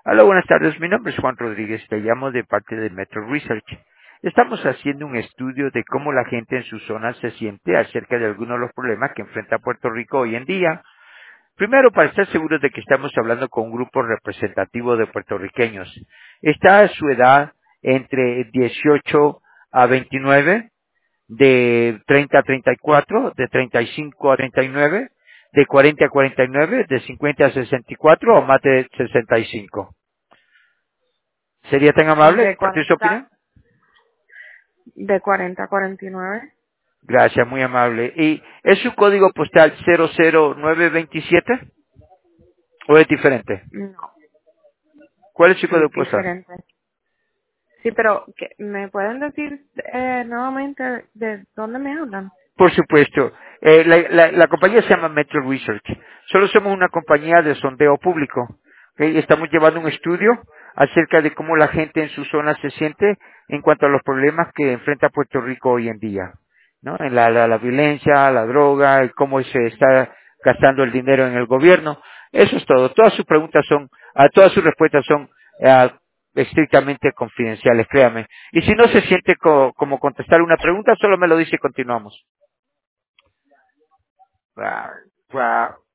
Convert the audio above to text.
Hola, buenas tardes. Mi nombre es Juan Rodríguez. Te llamo de parte de Metro Research. Estamos haciendo un estudio de cómo la gente en su zona se siente acerca de algunos de los problemas que enfrenta Puerto Rico hoy en día. Primero, para estar seguros de que estamos hablando con un grupo representativo de puertorriqueños. ¿Está a su edad entre 18 a 29, de 30 a 34, de 35 a 39, de 40 a 49, de 50 a 64 o más de 65? ¿Sería tan amable De compartir su 40, opinión? de 40 a 49. Gracias, muy amable. ¿Y es su código postal 00927 o es diferente? No, ¿Cuál es su código es postal? diferente. Sí, pero ¿me pueden decir nuevamente de dónde me hablan? Por supuesto. La compañía se llama Metro Research. Solo somos una compañía de sondeo público. ¿Ok? Estamos llevando un estudio acerca de cómo la gente en su zona se siente en cuanto a los problemas que enfrenta Puerto Rico hoy en día. ¿No? En la violencia, la droga, y cómo se está gastando el dinero en el gobierno. Eso es todo. Todas sus preguntas son, todas sus respuestas son estrictamente confidenciales, créame. Y si no se siente como contestar una pregunta, solo me lo dice y continuamos. Wow, wow.